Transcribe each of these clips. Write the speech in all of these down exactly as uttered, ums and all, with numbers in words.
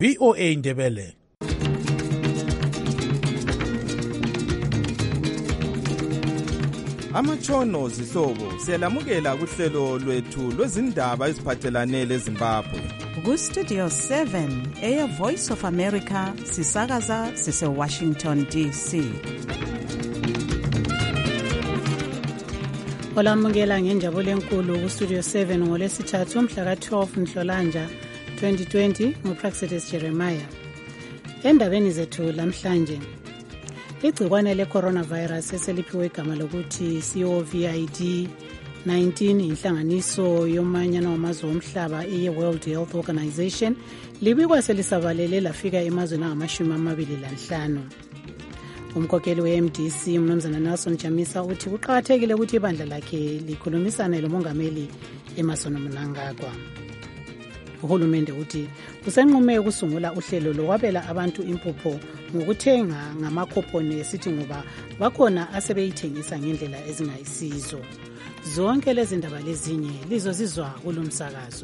V O A Ndebele. Amatshono zihlobo siyalamukela kuhlelo lwethu lwezindaba eziphathelane leZimbabwe. Ku Studio seven eya Voice of America sisakaza sise Washington D C. Olamukela ngenjabulo enkulu ku Studio seven ngolesithathu mhla ka twelve Nhlolanja twenty twenty nguPraxedis Jeremiah. Endabeni zethu lamhlanje igcikwane le-coronavirus eseliphiwe igama lokuthi COVID nineteen inhlanganiso yomanyano wamazwe omhlaba i-World Health Organization libikwa selisabalele lafika emazweni angamashumi amabili lanhlanu. Umkhokheli we-M D C uMnumzana Nelson Chamisa uthi kuqakathekile ukuthi ibandla lakhe likhulumisane lomongameli Emmerson Mnangagwa. Uhulumende uthi usenqume ukusungula uhlelo lokwabela abantu impupho ngokuthenga ngamakhoponi esithi ngoba bakhona asebeyithengisa ngendlela ezingayisizo. Zonke lezi ndaba lezinye lizozizwa kulomsakazo.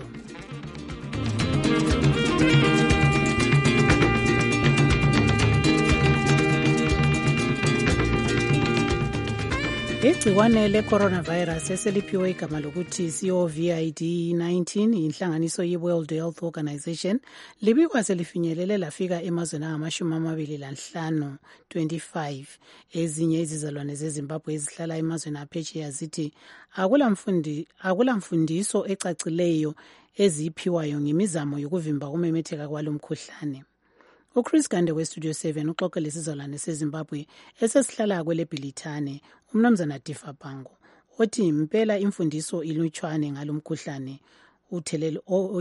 Igcikwane le-coronavirus eseliphiwe igama lokuthi COVID nineteen inhlanganiso ye-World Health Organization libikwa selifinyelele lafika emazweni angamashumi amabili lanhlanu twenty-five. Ezinye izizalwane zeZimbabwe ezihlala emazweni aphesheya zithi akulamfundi akulamfundiso ecacileyo eziphiwayo ngemizamo yokuvimba ukumemetheka kwalomkhuhlane. uChris Gande we-Studio seven uxoxele isizalwane seZimbabwe esesihlala kweleBhilithane uMnumzana Difa Bango othi impela imfundiso ilutshwane ngalomkhuhlane uthelelo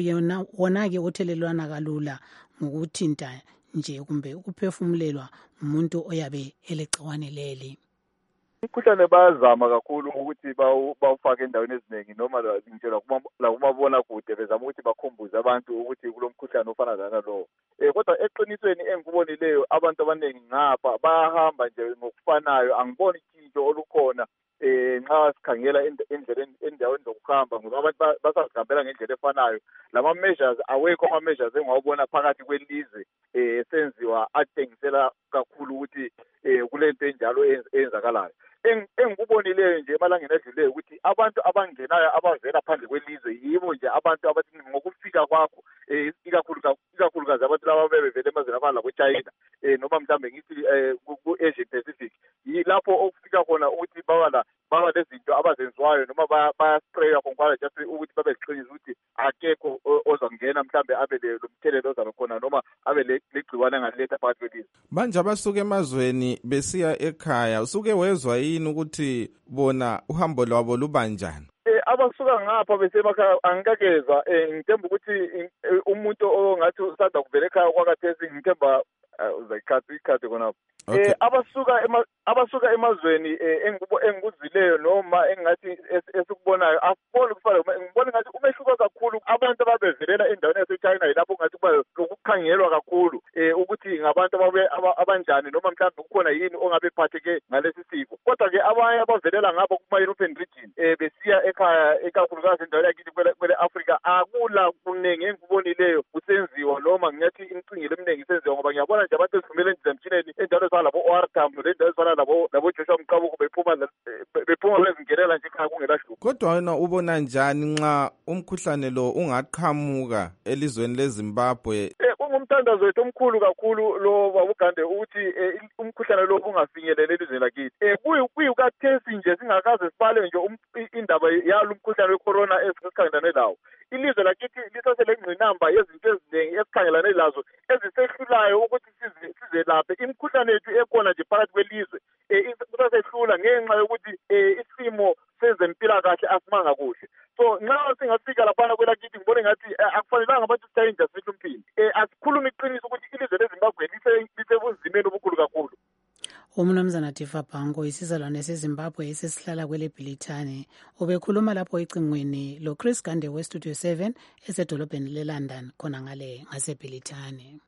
wona-ke othelelwana kalula ngokuthinta nje kumbe ukuphefumulelwa umuntu oyabe elegciwane leli. Umkhuhlane bayazama kakhulu ukuthi bawufake endaweni eziningi noma ngitshela kumabona kude bezama ukuthi bakhumbuze abantu ukuthi kulomkhuhlane ofana nalowo. Eh kodwa eqinisweni engikubonileyo abantu abaningi ngapha bayahamba nje ngokufanayo, angiboni izinto olukhona eh nxa sikhangela endleleni endaweni zokuhamba ngoba abantu basazihambela ngendlela efanayo. Lama measures awekho ama measures engawubona phakathi kwelizwe eh senziwa athengisela kakhulu ukuthi eh kulento enjalo eyenzakalayo. Engikubonileyo nje emalangeni edluleyo ukuthi abantu abangenayo abavela phandle kwelizwe yibo nje abantu abathi ngokufika kwakho eh ikakhulu ikakhulukazi abantu laba bebevele emazweni afana laboChina eh noma mhlambe ngithi ku-Asia Pacific yilapho okufika khona ukuthi bawala bawa lezinto abazenziwayo noma bayaspraya konkwala just ukuthi babeqiniso ukuthi akekho ozongena mhlambe abe lomthelelo ozabe khona noma abe legciwane ngaleletha phakathi kwelizwe. Manje abasuka emazweni besiya ekhaya usuke wezwa yini ukuthi bona uhambo lwabo lubanjani? Eh abasuka ngapha besemakhaya angikakezwa eh ngithemba ukuthi umuntu ongathi usanda kuvela ekhaya kwakathesi ngithemba uzayikhathi ikhathi khona. Eh abasuka abasuka emazweni engikuzileyo noma engathi esikubonayo asiboni kufana ngibona ngathi umehluko kakhulu abantu ababevelela endaweni yaseChina yilapho ngathi kuba lokukhangelwa kakhulu eh ukuthi ngabantu abanjani noma mhlawumbe kukhona yini ongabe phatheke ngalesi sifo. Kodwa ke abanye abavelela ngapho kuma European region eh besiya ekhaya ekakhulukazi endaweni yakithi kwele Africa akula kuningi engikubonileyo kusenziwa noma ngiyathi imicingile eminingi isenziwa ngoba ngiyabona nje abantu esifumele emjineni endaweni ezifana labo O R Tambo lendawo ezifana labo labo Joshua Mqabuko bephuma bephuma bezingelela nje ekhaya kungela hluku. Kodwa wena ubona njani nxa umkhuhlane lo ungaqhamuka elizweni leZimbabwe? Eh ungumthandazo wethu omkhulu kakhulu lo babugande ukuthi umkhuhlane lo ungafinyelele elizweni lakithi. Eh kuyukathesi nje singakaze sibale nje indaba yalo umkhuhlane wecorona esikhangelane lawo. Ilizwe lakithi lisaselencindamba yezinto eziningi esikhangelane lazo ezisehlulayo ukuthi size laphe imikhuhlane yethu ekhona nje phakathi kwelizwe eh kusasehlula ngenxa yokuthi isimo sezempilakahle asimanga kuhle. So nxa singafika lapha kwelakithi ngibone ngathi akufanelanga abantu sitayinja sihle umphini. Eh asikhuluma iqiniso ukuthi ilizwe leZimbabwe lisebunzimeni obukhulu kakhulu. uMnumzana Difa Bango isizalwane seZimbabwe esesihlala kweleBhilithane ubekhuluma lapho ecingweni loChris Gande we-Studio seven esedolobheni leLondon khona ngale ngaseBhilithane.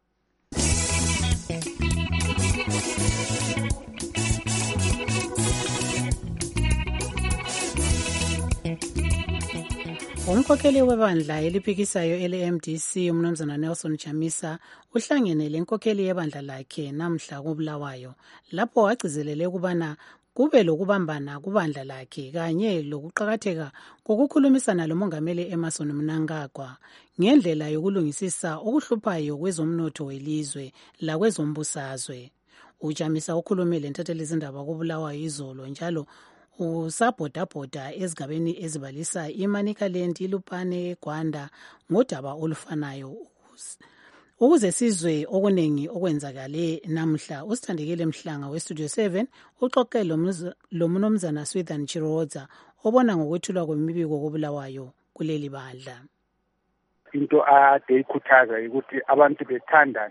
Umkhokheli webandla eliphikisayo ele-M D C umnumzana Nelson Chamisa uhlangene lenkokheli yebandla lakhe namhla koBulawayo lapho wagcizelele ukubana kube lokubambana kubandla lakhe kanye lokuqakatheka kokukhulumisana lomongameli Emmerson Mnangagwa ngendlela yokulungisisa okuhluphayo kwezomnotho welizwe lakwezombusazwe. uJamisa ukhulume lentatheli zindaba koBulawayo izolo njalo usabhodabhoda ezigabeni ezibalisa iManicaland, iLupane, Gwanda ngodaba olufanayo ukuze sizwe okuningi okwenzakale namhla. Usithandekile Mhlanga weStudio seven uxoxe lomnumzana Swithan Chirodza obona ngokwethulwa kwemibiko koBulawayo kuleli bandla. Into ade ikhuthaza ukuthi abantu bethandane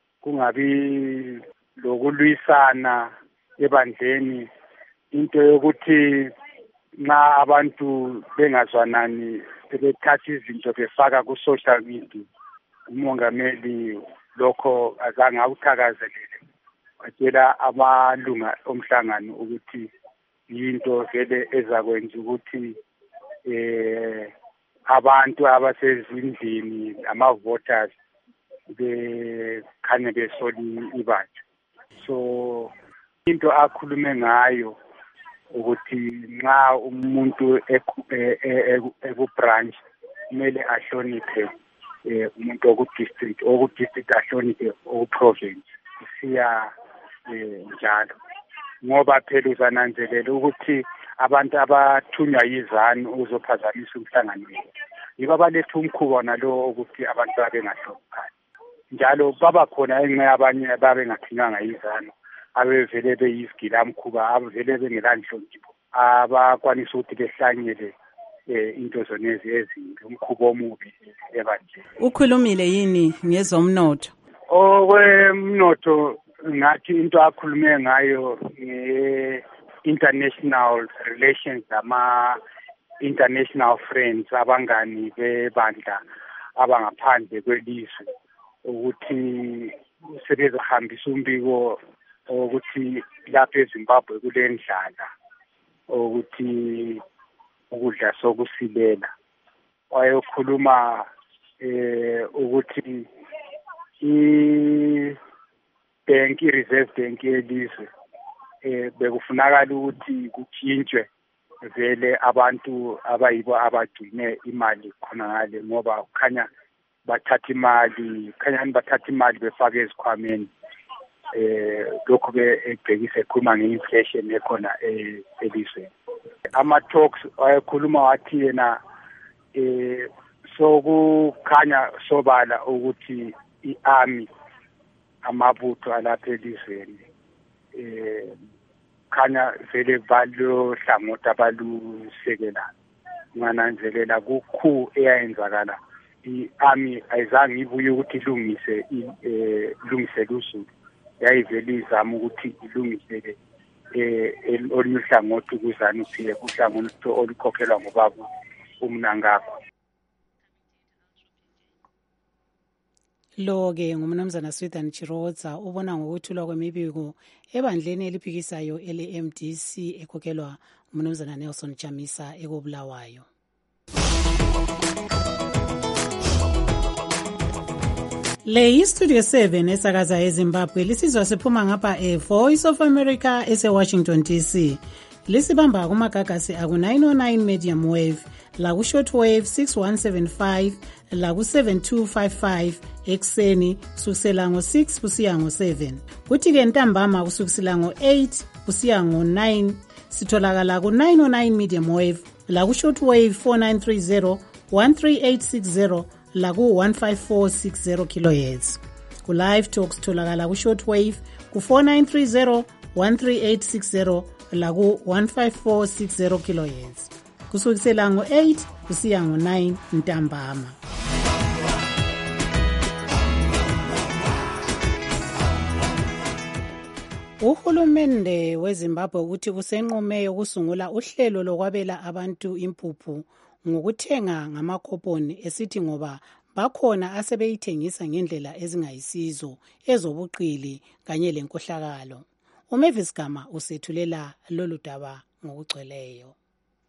kungabi lokulwisana ebandleni, into yokuthi nxa abantu bengazwanani sebethatha izinto befaka ku social media. Umongameli lokho azange akuthakazelele, watshela amalunga omhlangano ukuthi into vele ezakwenza ukuthi eh abantu abasezindlini ama-voters bekhanye besoli ibandla. So into akhulume ngayo ukuthi nxa umuntu eku-branch kumele ahloniphe umuntu oku-district, oku-district ahloniphe oku-province, siya njalo. Ngoba phela uzananzelela ukuthi abantu abathunywa yizanu ukuzophazamisa umhlangano yibo abaletha umkhuba nalo ukuthi abantu babengahloniphani. Njalo baba khona enxe abanye babengathunywanga yizanu abevele beyizigilamkhuba abevele bengelanhlonipho abakwanisa ukuthi behlanyele into zonezi ezimbi, umkhuba omubi ebandleni. Ukhulumile yini ngezomnotho? Okwemnotho ngathi into akhulume ngayo nge-international relations, ama-international friends, abangani bebandla abangaphandle kwelizwe, ukuthi sebezahambisa umbiko ukuthi lapha eZimbabwe kule ndlala, ukuthi ukudla sokusilela. Wayokhuluma eh ukuthi i-bank, i-reserve bank yelizwe eh bekufunakala ukuthi kutshintshwe vele abantu abayibo abagcine imali khona ngale, ngoba kukhanya bathatha imali, kukhanya bathatha imali befake ezikhwameni. Eh lokho beegcekise ekhuluma nge-inflation ekhona elizweni. Ama-talks wayekhuluma wathi yena eh sokukhanya sobala ukuthi i-army, amabutho alapha elizweni eh khanya vele balo hlangothi abalusekela. Ungananzelela kukhu eyayenzakala, i-army ayizange ibuye ukuthi ilungise ilungise lusuku, yayivele izama ukuthi ilungisele eh olunye uhlangothi kuzana uphile kuhlangothi olukhokhelwa ngobaba uMnangagwa. Lo-ke ngumnumzana Swithan Chirodza ubona ngokuthulwa kwemibiko ebandleni eliphikisayo ele-M D C ekhokhelwa umnumzana Nelson Chamisa ekoBulawayo. Le iStudio seven esakaza eZimbabwe lisizwa siphuma ngapha e-Voice of America ese-Washington D C. Lisibamba kumagagasi aku nine oh nine medium wave, laku shortwave six one seven five, laku seven two five five ekseni kusukisela ngo six kusiya ngo seven. Kuthi ke ntambama kusukisela ngo eight kusiya ngo nine sitholakala ku nine oh nine medium wave, laku shortwave four nine three zero, one three eight six zero, laku one five four six zero kilohertz. Ku live talks tholakala ku shortwave ku four nine three zero, one three eight six zero, laku one five four six zero kilohertz. Kusukisela ngo eight kusiya ngo nine ntambama. Uhulumende weZimbabwe uthi kusenqume ukusungula uhlelo lokwabela abantu impuphu ngokuthenga ngamakoponi, esithi ngoba bakhona asebeyithengisa ngendlela ezingayisizo ezobuqili kanye lenkohlakalo. uMavis Gama usethulela lolu daba ngokugcweleyo.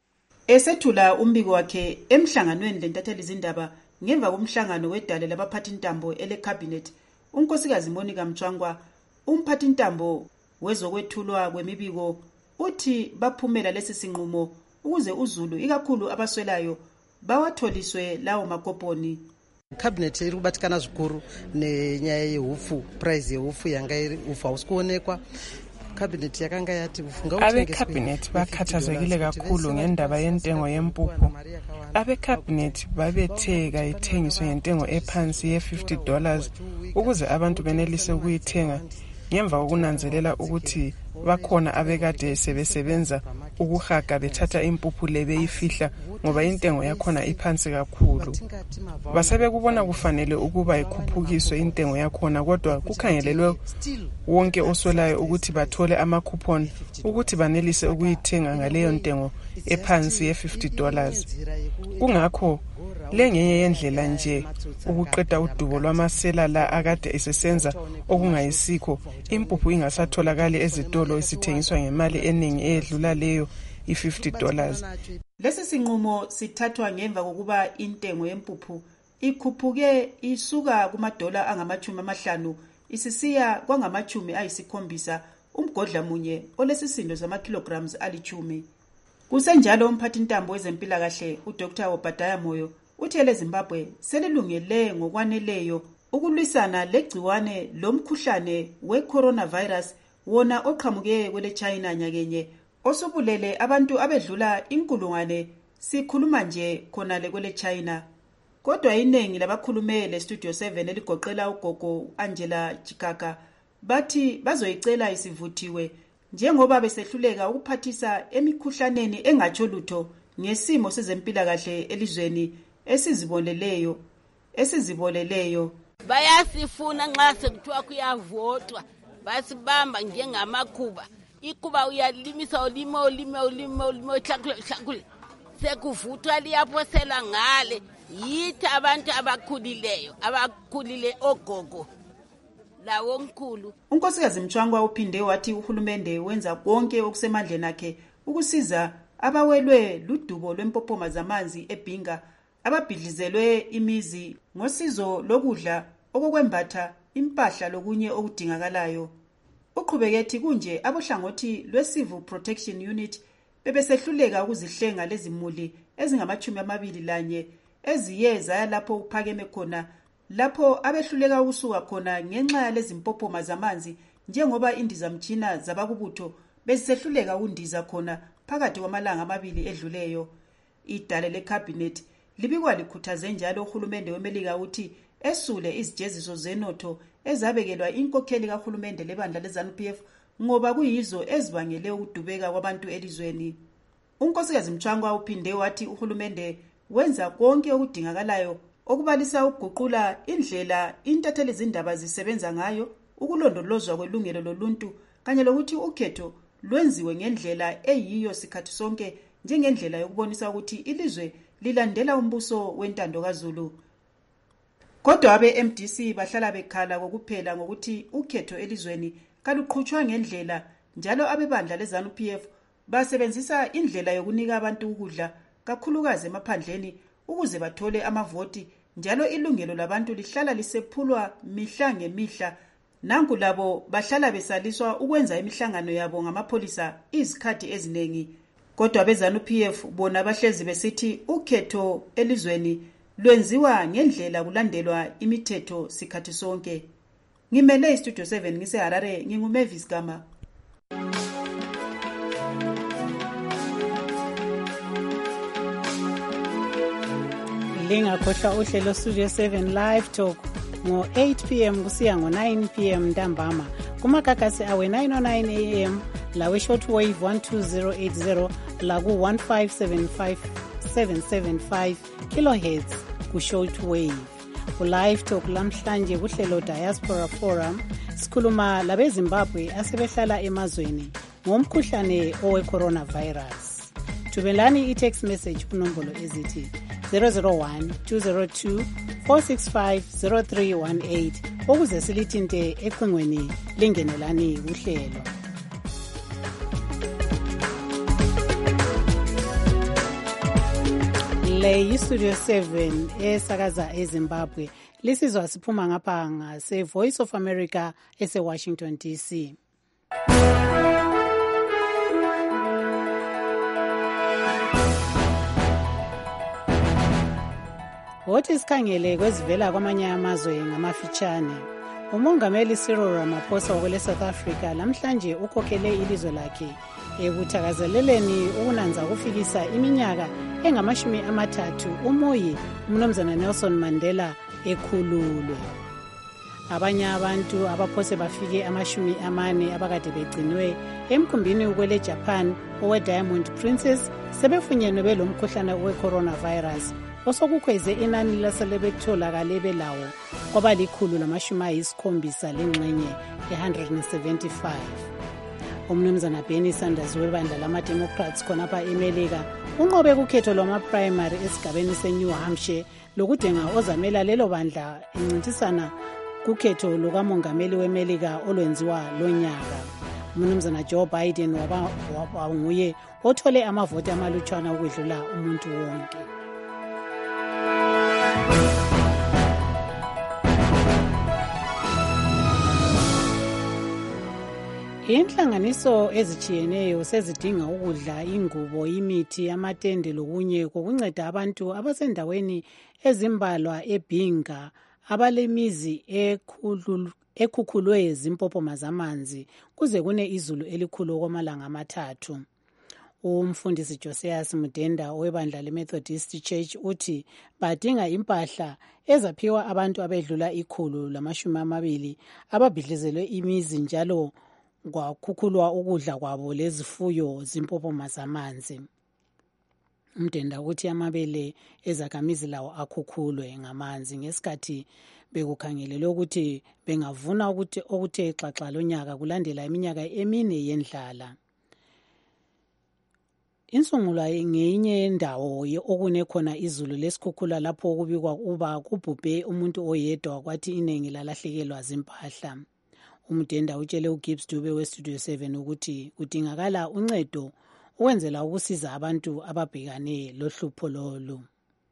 Esethula umbiko wakhe emhlanganweni lentatheli izindaba ngemva komhlangano wedale labaphathi intambo ele cabinet, unkosikazi Monica Mchwangwa, umphathi intambo wezokwethulwa kwemibiko, uthi baphumela lesi sinqumo ukuze uZulu ikakhulu abaswelayo bawatholiswe lawo makoponi. Cabinet iri kubatikana zvikuru nenyaya yehufu, price yehufu yanga iri hufu hausikuonekwa. Cabinet yakanga yati ufunga abe cabinet bakhathazekile kakhulu ngendaba yentengo yempuphu. Abe cabinet babetheka ithengiswe yentengo ephansi ye fifty dollars ukuze abantu benelise ukuyithenga ngemva kokunanzelela ukuthi bakhona abekade sebesebenza ukuhaga bethatha impuphu lebeyifihla ngoba intengo yakhona iphansi kakhulu. Basebe kubona kufanele ukuba ikhuphukiswe intengo yakhona, kodwa kukhangelelwe wonke oswelayo ukuthi bathole ama coupon ukuthi banelise ukuyithenga ngaleyo ntengo ephansi ye fifty dollars. Kungakho lengenye yendlela nje ukuqeda udubo lwamasela la akade esesenza okungayisikho, impuphu ingasatholakali ezitolo isithengiswa ngemali eningi edlula leyo i fifty dollars. Lesi sinqumo sithathwa ngemva kokuba intengo yempuphu ikhuphuke isuka kumadola angamachumi amahlanu isisiya kwangamachumi ayisikhombisa umgodla munye olesisindo zama kilograms alichumi. Kusenjalo umphathi intambo wezempilakahle uDr Obadiah Moyo uthele Zimbabwe selilungele ngokwaneleyo ukulwisana legciwane lomkhuhlane we-coronavirus wona oqhamuke kwele China nyakenye osubulele abantu abedlula inkulungwane sikhuluma nje khona le kwele China. Kodwa iningi labakhulume le Studio seven eligoqela ugogo Angela Chikaka bathi bazoyicela isivuthiwe njengoba besehluleka ukuphathisa emikhuhlaneni engatsho lutho ngesimo sezempilakahle elizweni esiziboneleyo esiziboleleyo. Bayasifuna nxa sekuthiwa kuyavotwa basibamba njengamakhuba. Ikuba uyalimisa ulimo ulimo ulimo ulimo hlakule hlakule sekuvutwa liyaphosela ngale yithi abantu abakhulileyo abakhulile ogogo lawo nkulu. Unkosikazi Mchwangwa uphinde wathi uhulumende wenza konke okusemandleni akhe ukusiza abawelwe ludubo lwempophoma zamanzi eBhinga ababhidlizelwe imizi ngosizo lokudla okokwembatha impahla lokunye okudingakalayo. Uqhubeketi kunje abohlangothi lwe-Civil Protection Unit bebesehluleka ukuzihlenga lezimuli ezingamachumi amabili lanye eziye zaya lapho uphakeme khona lapho abehluleka ukusuka khona ngenxa yalezimpophoma zamanzi njengoba indizamtshina zabakubutho besehluleka ukundiza khona phakathi kwamalanga amabili edluleyo. Idale lecabinet libikwa likhuthaze njalo uhulumende weMelika uthi esule izijeziso zenotho ezabekelwa inkokheli kahulumende lebandla leZANU P F ngoba kuyizo ezibangele ukudubeka kwabantu elizweni. Unkosikazi Mchwangwa uphinde wathi uhulumende wenza konke okudingakalayo okubalisa ukuguqula indlela intatheli izindaba zisebenza ngayo, ukulondolozwa kwelungelo loluntu kanye lokuthi ukhetho lwenziwe ngendlela eyiyo sikhathi sonke njengendlela yokubonisa ukuthi ilizwe lilandela umbuso wentando kaZulu. Kodwa abe M D C bahlala bekhala kokuphela ngokuthi ukhetho elizweni kaluqhutshwa ngendlela njalo abebandla leZANU P F basebenzisa indlela yokunika abantu ukudla kakhulukazi emaphandleni ukuze bathole amavoti njalo ilungelo labantu lihlala lisephulwa mihla ngemihla. Nanku labo bahlala besaliswa ukwenza imihlangano yabo ngamapholisa izikhathi eziningi. Kodwa beZANU P F bona bahlezi besithi ukhetho elizweni lwenziwa ngendlela kulandelwa imithetho sikhathi sonke. Ngimele iStudio seven ngise Harare, nginguMavis Gama. Lingakhohlwa uhlelo Studio seven Live Talk ngo eight p m kusiya ngo nine p m ntambama kumakakasi awe nine oh nine a m lawe shortwave one two zero eight zero la ku one five seven five seven seven five kilohertz ku shortwave. Ku Live Talk lamhlanje kuhlelo Diaspora Forum sikhuluma labeZimbabwe asebehlala emazweni ngomkhuhlane owe coronavirus. Thubelani i-text message kunombolo ezithi zero zero one two zero two four six five zero three one eight ukuze silithinte eqingweni lingenelani kuhlelo. Le yi-Studio seven esakaza eZimbabwe. Lisizwa siphuma ngapha ngase Voice of America ese-Washington D C. Wothi sikhangele kwezivela kwamanye amazwe ngamafitshane. Umongameli Cyril Ramaphosa wakwele South Africa lamhlanje ukhokhele ilizwe lakhe ekuthakazeleleni ukunanza ukufikisa iminyaka engamashumi amathathu umoyi umnumzana Nelson Mandela ekhululwe. Abanye abantu abaphose bafike amashumi amane abakade begcinwe emkhumbini ukwele Japan owe Diamond Princess sebefunyenwe belomkhuhlane we-coronavirus osokukhweze inani laselebetholakale belawo kwaba likhulu lamashumi ayisikhombisa lengxenye one hundred seventy-five. Umnumzana Bernie Sanders webandla lama-Democrats khonapha eMelika unqobe kukhetho lwama-primary esigabeni se-New Hampshire lokudenga ozamela lelo bandla incintisana kukhetho lukamongameli weMelika olwenziwa lonyaka. Umnumzana Joe Biden waba, waba nguye othole amavoti amalutshwana ukwedlula umuntu wonke. Inhlanganiso ezijiyeneyo sezidinga ukudla, ingubo, imithi, amatende lokunye kokunceda abantu abasendaweni ezimbalwa eBhinga abalemizi ekhukhulwe zimpophoma zamanzi kuze kune izulu elikhulu okwamalanga amathathu. Umfundisi Josias Mudenda owebandla leMethodist Church uthi badinga impahla ezaphiwa abantu abedlula ikhulu lamashumi amabili ababhidlizelwe imizi njalo kwakhukhulwa ukudla kwabo lezifuyo zimpophoma zamanzi. Umdenda uthi amabele ezakhamizi lawo akhukhulwe ngamanzi ngesikhathi bekukhangelelwe ukuthi bengavuna ukuthi okuthe xaxa lonyaka kulandela iminyaka emine yendlala. Insungulwa ngeyinye yendawo okune khona izulu lesikhukhula lapho kubikwa uba kubhubhe umuntu oyedwa kwathi iningi lalahlekelwa zimpahla. Umdenda utshele uGibbs Dube weStudio seven ukuthi kudingakala uncedo ukwenzela ukusiza abantu ababhekane lohlupho lolu.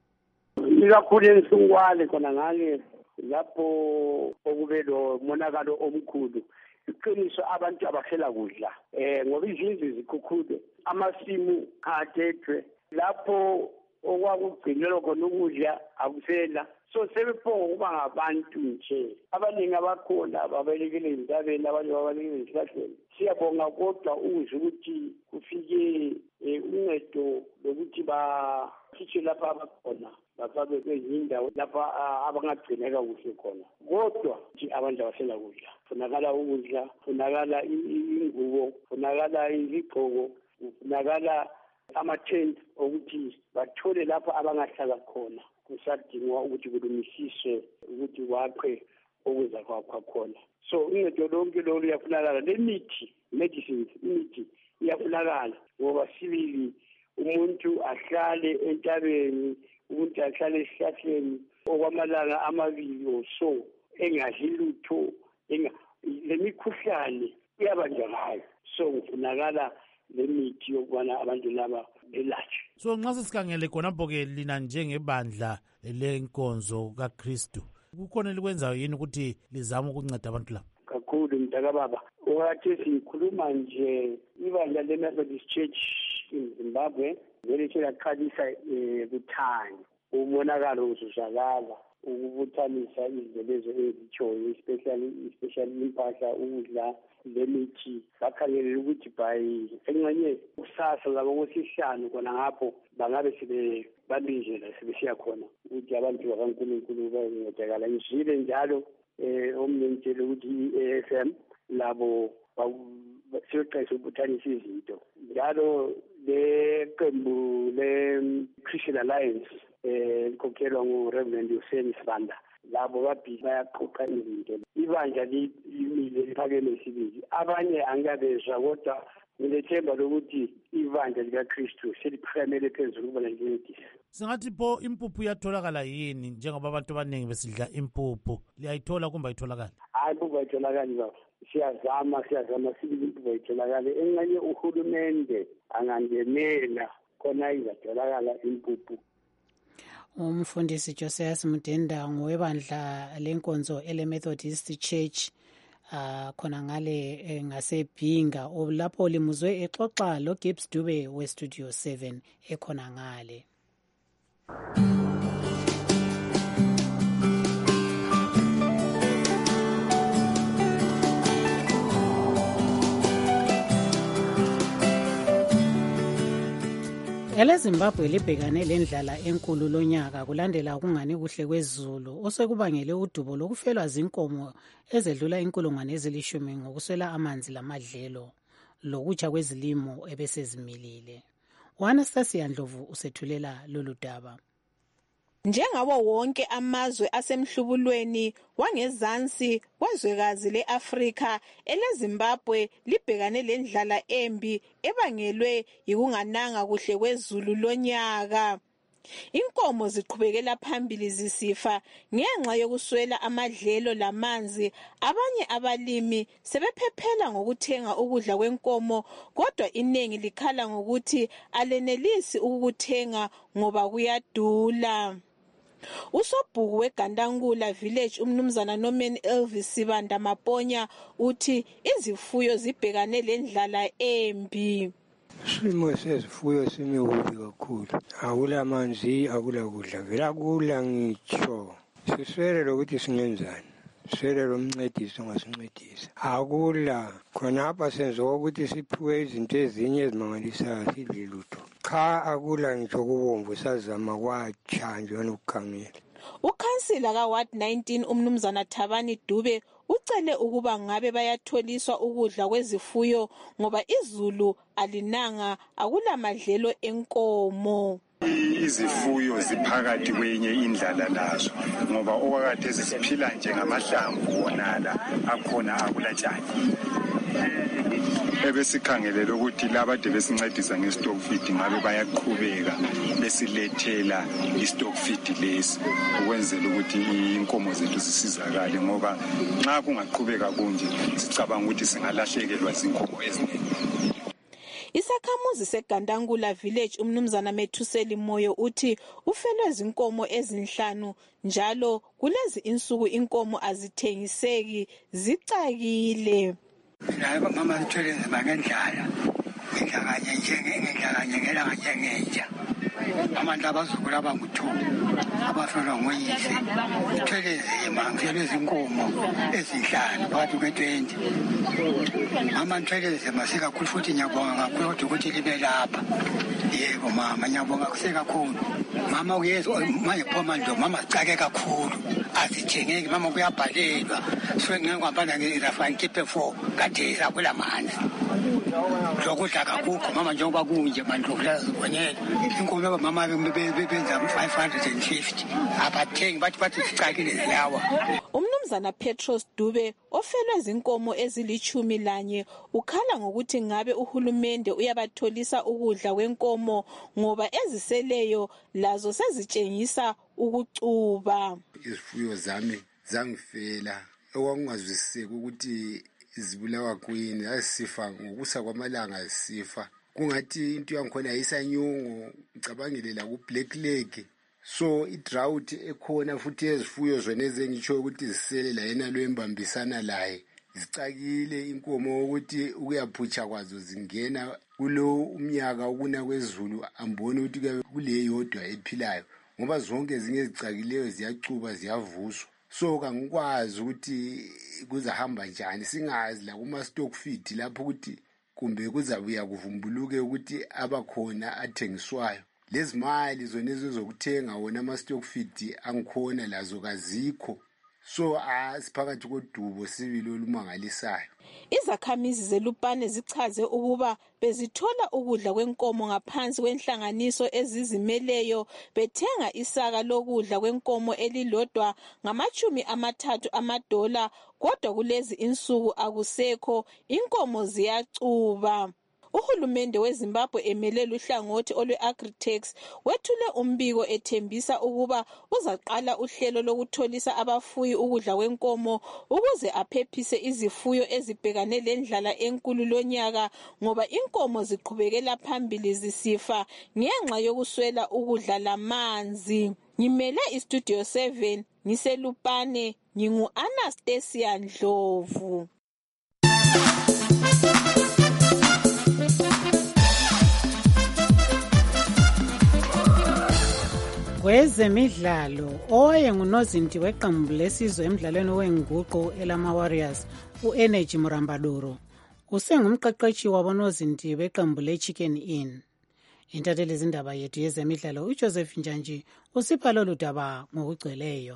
Ikakhulu ensungwane khona ngale lapho okube lo monakalo omkhulu. Iqiniso abantu abaphela kudla eh ngoba izindlu zikhukhule, amasimu adedwe, lapho okwakugcinelwa khona ukudla akusela. So sebephonga ukuba ngabantu nje abaningi abakhona babelekele ezintabeni, abanye babalekele ezihlahleni. Siyabonga kodwa ukuzwa ukuthi kufike uncedo lokuthi bakhitshe lapha abakhona bafake kwezinye indawo lapha abangagcineka kuhle khona. Kodwa nje abantu abasela kudla, funakala ukudla, funakala ingubo, funakala izigqoko, funakala amathenti okuthi bathole lapha abangahlala khona. Kusadingwa ukuthi kulungisiswe ukuthi wakhe okuza kwakho khona. So uncedo lonke lolu liyafunakala. Le mithi, medicines, imithi iyafunakala ngoba sibili umuntu ahlale entabeni, umuntu ahlale esihlahleni okwamalanga amabili or so engadli lutho, le mikhuhlane iyabanja ngayo. So kufunakala le mithi yokubana abantu laba belatshwe. So nxa sesikhangele khonapho ke lina njengebandla lenkonzo kaKristu, kukhona likwenzayo yini ukuthi lizame ukunceda abantu laba? Kakhulu mntakababa, owathi sikhuluma nje ibandla leMethodist Church in Zimbabwe vele selaqalisa kuthanya umonakalo uzuzakala ukubuthanisa izinto lezo ezitshoyo, especially especially impahla, ukudla, lemithi. Bakhangelele ukuthi by engxenye kusasa labo kwesihlanu khona ngapho bangabe sibe babinjela sebesiya khona ukuthi abantu bakaNkulunkulu bayencedakala. Ngizwile njalo eh omnentshele ukuthi i-A F M labo sebeqeshe ukubuthanisa izinto. Njalo le qembu le-Christian Alliance eh likhokhelwa ngu-Reverend Hussein Sibanda, labo babhizi bayaqoqa izinto. Ibandla limile liphakeme sibili, abanye angabezwa kodwa ngilethemba lokuthi ibandla likaKristu seliphakamele phezulu ukuba lincedise. Singathi pho impuphu iyatholakala yini njengoba abantu abaningi besidla impuphu? Liyayithola kumbe ayitholakali? Hayi, impuphu ayitholakali baba. Siyazama siyazama sibili impuphu ayitholakali. Engxenye uhulumende angangenela khona izatholakala impuphu. Umfundisi Josias Mudenda ngowebandla lenkonzo ele Methodist Church uh, khona ngale eh, ngaseBhinga lapho limuzwe exoxa lo Gibbs Dube we Studio seven ekhona ngale. EleZimbabwe libhekane lendlala enkulu lonyaka kulandela ukungani kuhle kwezulu osekubangele udubo lokufelwa zinkomo ezedlula inkulungwane ezilishumi ngokuswela amanzi lamadlelo lokutsha kwezilimo ebesezimilile. uAnastasia Ndlovu usethulela lolu daba. Njengawo wonke amazwe asemhlubulweni wangezansi kwezwekazi leAfrika, eleZimbabwe libhekane lendlala embi ebangelwe yikungananga kuhle kwezulu lonyaka. Inkomo ziqhubekela phambili zisifa ngenxa yokuswela amadlelo lamanzi. Abanye abalimi sebephephela ngokuthenga ukudla kwenkomo, kodwa iningi likhala ngokuthi alenelisi ukuthenga ngoba kuyadula. Usobhuku weGandangula Village umnumzana Norman Elvis Sibanda Maponya uthi izifuyo zibhekane lendlala embi. Simo sezifuyo simiwubi kakhulu, akula manzi, akula kudla, vela kula ngitsho. Siswele lokuthi singenzani, siswele lomncedisi ongasincedisa. Akula khonapha senza ukuthi siphiwe izinto ezinye ezimangalisayo sidle lutho. Cha akula ngitsho kubomvu sazama kwatsha nje nokukhangela. Ukhansila kaWard nineteen umnumzana Thabani Dube ucele ukuba ngabe bayatholiswa ukudla kwezifuyo ngoba izulu alinanga, akula madlelo enkomo. Izifuyo ziphakathi kwenye indlala lazo ngoba okwakade siphila nje ngamahlamvu wonala akhona akulatshani. Ebesikhangelela ukuthi labade besincedisa ngestock feed ngabe bayaqhubeka besilethela istock feed lesi ukwenzela ukuthi inkomo zethu zisizakale ngoba nxa kungaqhubeka kunje sicabanga ukuthi singalahlekelwa zinkomo eziningi. Isakhamuzi seGandangula Village umnumzana Methuseli Moyo uthi ufelwe zinkomo ezinhlanu njalo kulezi insuku inkomo azithengiseki zicakile. Laba mama ngithwele nzima ngendlala ngendlakanye njengengendlakanye ngelanga njengenja abantu abazukulu abanguthuku abafelwa ngoyise ngithwele nzima ngithwele izinkomo ezinhlanu phakathi kwe-twenty. Mama ngithwele nzima sikakhulu futhi ngiyabonga kakhulu kodwa ukuthi libe lapha. Yebo mama ngiyabonga kusekakhulu mama uyezwa manje phoma ndo mama sicake kakhulu azithengeki mama kuyabhalelwa so ngiyangihambana ngirafa ngikhiphe four kade sakula manzi lokudla kakukho mama njengoba kunje manje ukuzibonela inkomo mama benza five hundred fifty abathengi bathi bathi sicakile ziyawa. Umnumzana Petros Dube ofelwe zinkomo ezilichumi lanye ukhala ngokuthi ngabe uhulumende uyabatholisa ukudla kwenkomo ngoba eziseleyo lazo sezitshengisa ukucuba. Izifuyo zami zangifela okwangazwisiseki ukuthi izibulawa kwini azisifa ngokusa kwamalanga zisifa kungathi into yangikhona yisanyungu ngicabangile la ku black leg. So i-drought ekhona futhi ezifuyo zona ezengitsho ukuthi zisele la yena lwembambisana laye zicakile inkomo ukuthi ukuyaphutsha kwazo zingena kulo umnyaka ukuna kwezulu ambone ukuthi kule yodwa ephilayo ngoba zonke ezinye ezicakileyo ziyacuba ziyavuswa. So kangikwazi ukuthi kuzahamba njani singazi la kuma stock feed lapho ukuthi kumbe kuzabuya kuvumbuluke ukuthi abakhona athengiswayo. Lezi mali zona ezokuthenga wona ama stock feed angikhona lazo kazikho. So asiphakathi kodubo sibili olumangalisayo. Izakhamizi zeLupane zichaze ukuba bezithola ukudla kwenkomo ngaphansi kwenhlanganiso ezizimeleyo bethenga isaka lokudla kwenkomo elilodwa ngamachumi amathathu amadola kodwa kulezi insuku akusekho inkomo ziyacuba. Uhulumende weZimbabwe emele luhlangothi olwe-Agritex wethule umbiko ethembisa ukuba uzaqala uhlelo lokutholisa abafuyi ukudla kwenkomo ukuze aphephise izifuyo ezibhekane lendlala enkulu lonyaka ngoba inkomo ziqhubekela phambili zisifa ngenxa yokuswela ukudla lamanzi. Ngimele iStudio seven ngiselupane ngingu-Anastasia Ndlovu. Kwezemidlalo, owayengunozinti weqembu lesizwe emdlalweni wenguqu elama Warriors, u-Energy Murambadoro, usengumqeqeshi wabonozinti beqembu le-Chicken Inn. Intatheli zindaba yethu yezemidlalo uJoseph Njanji usipha lolu daba ngokugcweleyo.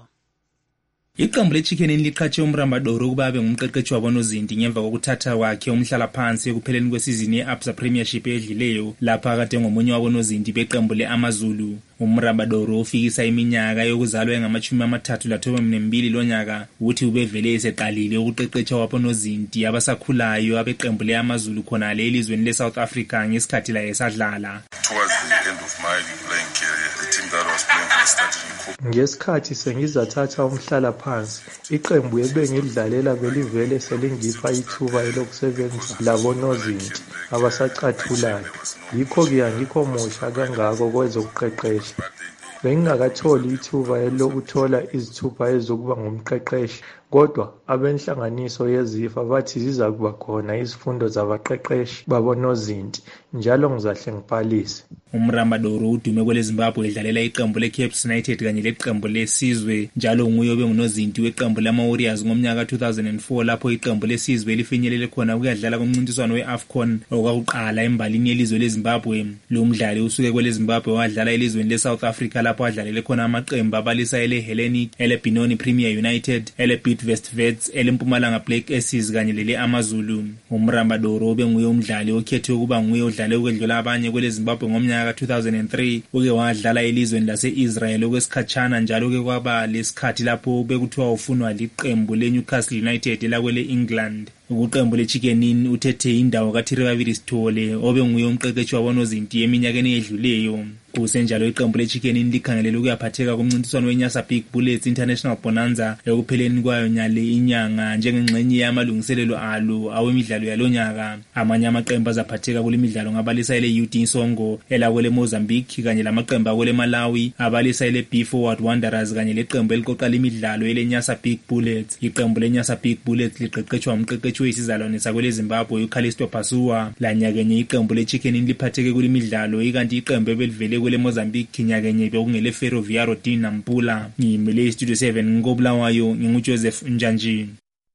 Iqembu le-Chicken Inn liqhatshe uMrambadoro ukuba abe ngumqeqeshi wabonozinti ngemva kokuthatha kwakhe umhlala phansi ekupheleni kwesizini ye-Absa Premiership edlileyo lapha kade ngomunye wabonozinti beqembu le-Amazulu. uMrambadoro ufikisa iminyaka yokuzalwa engamashumi amathathu lathobambili lonyaka uthi ubevele eseqalile ukuqeqesha wabonozinti abasakhulayo abeqembu le-Amazulu khona le elizweni le-South Africa ngesikhathi la esadlala. Towards the end of my playing career, the team that I was playing for started in ngesikhathi sengizathatha umhlala phansi iqembu ebengidlalela belivele selingipha ithuba elokusebenza labonozinti abasacathulayo yikho-ke angikho musha kangako kwezokuqeqesha. Bengingakatholi ithuba elokuthola izithupha ezokuba ngumqeqeshi kodwa abenhlanganiso yezifa bathi ziza kuba khona izifundo zabaqeqeshi babonozinti njalo ngizahle ngibhalise. uMrambadoro udume kwele Zimbabwe edlalela iqembu le-Cape United kanye leqembu lesizwe njalo nguye obengunozinti weqembu lama Warriors ngomnyaka two thousand four lapho iqembu lesizwe lifinyelele khona ukuyadlala kumncintiswano we-AFCON okwakuqala embalini yelizwe leZimbabwe. Lo mdlali usuke kwele Zimbabwe wadlala elizweni le-South Africa lapho adlalele khona amaqembu abalisa ele Hellenic, ele Benoni Premier United, ele Bidvest, ele Mpumalanga Black Aces kanye lele Amazulu. uMrambadoro obenguye umdlali okhethwe ukuba nguye odlale ukwedlula abanye kwele Zimbabwe ngomnyaka two thousand three uke wadlala elizweni lase-Israel okwesikhatshana njalo ke kwaba lesikhathi lapho bekuthiwa ufunwa liqembu le-Newcastle United lakwele England. Ukuqembu le-Chicken Inn uthethe indawo kaThirivaviri Sithole obenguye umqeqeshi wabonozinti eminyakeni edluleyo. Kusenjalo iqembu le-Chicken Inn likhangelele ukuyaphatheka kumncintiswano weNyasa Big Bullets International Bonanza ekupheleni kwayo nyale inyanga njengengxenye yamalungiselelo alo awemidlalo yalonyaka. Amanye amaqembu azaphatheka kule midlalo ngabalisa ele U D Songo elakwele Mozambique kanye lamaqembu akwele Malawi abalisa ele B Forward Wanderers kanye leqembu eliqoqa lemidlalo ele Nyasa Big Bullets. Iqembu leNyasa Big Bullets liqeqeshwa umqeqeshi wesizalwane sakwele Zimbabwe uCalisto Pasua. Lanyakenye iqembu le-Chicken Inn liphatheke kule midlalo ikanti iqembu ebelivele kwele Mozambique nyakenye bekungele Ferroviario di Nampula. Ngimele iStudio seven ngobulawayo nginguJoseph Njanji.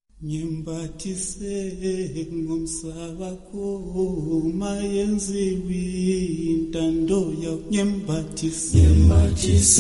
Nyimbathise ngomsabakho mayenziwi intando yakho nyimbathise nyimbathise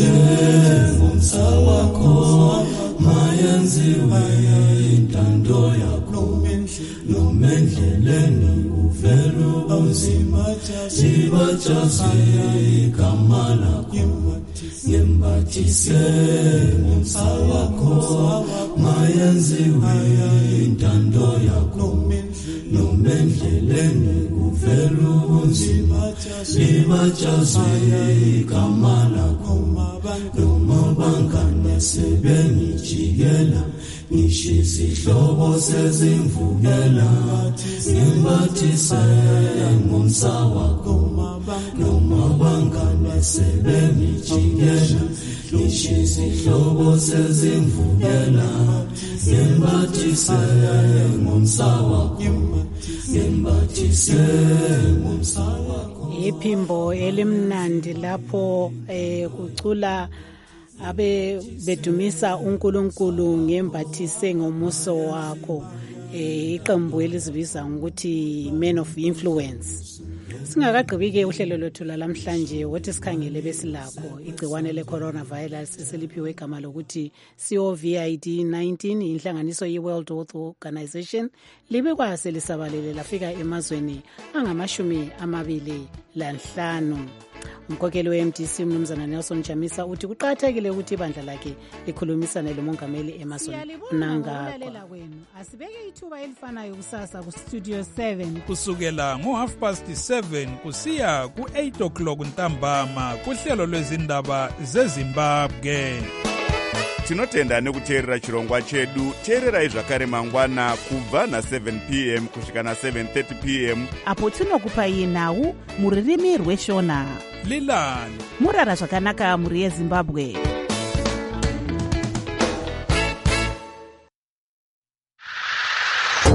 ngomsabakho mayenziwi intando yakho nomendleleni uvelo uzima sibajazi kamala nyimbathise ngomsabakho mayenziwi intando yakho nomendleleni uvelo unzima sibajazi kamala noma bangane sebengijikela ngishizihlobo sezimvukela ngimbathise ngomsawakho noma bangane sebengijikela ngishizihlobo sezimvukela ngimbathise ngomsawakho ngimbathise ngomsawakho. Iphimbo elimnandi lapho eh kucula abe bedumisa uNkulunkulu ngembathise ngomuso wakho. Eh iqembu elizibiza ukuthi Men of Influence. Singakagqibike uhlelo lwethu lamhlanje wothi sikhangele besilakho igciwane le-coronavirus seliphiwe igama lokuthi COVID nineteen inhlanganiso ye-World Health Organization libekwa selisabalele lafika emazweni angamashumi amabili lanhlanu. umkhokheli we-M D C umnumzana Nelson Chamisa uthi kuqakathekile ukuthi ibandla lakhe likhulumisane lomongameli Emmerson Mnangagwa. Kwenu asibeke ithuba elifanayo kusasa ku-studio seven kusukela ngo-half past seven kusiya ku-eight o'clock ntambama kuhlelo lwezindaba zezimbabwe. tinotenda nekuteerera chirongwa chedu. teererai zvakare mangwana kubva na-seven p m kusvika na-seven thirty p m apo tinokupai nhau muririmi rweshona. lilani murara zvakanaka muri yezimbabwe.